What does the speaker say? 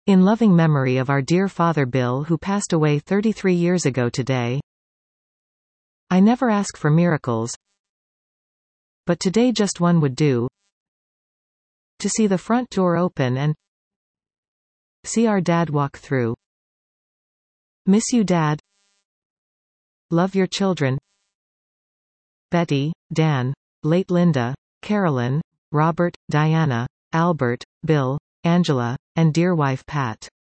In loving memory of our dear father Bill, who passed away 33 years ago today. I never ask for miracles, but today just one would do. To see the front door open and see our dad walk through. Miss you, Dad. Love your children. Betty, Dan, late Linda, Carolyn, Robert, Diana, Albert, Bill, Angela, and dear wife Pat.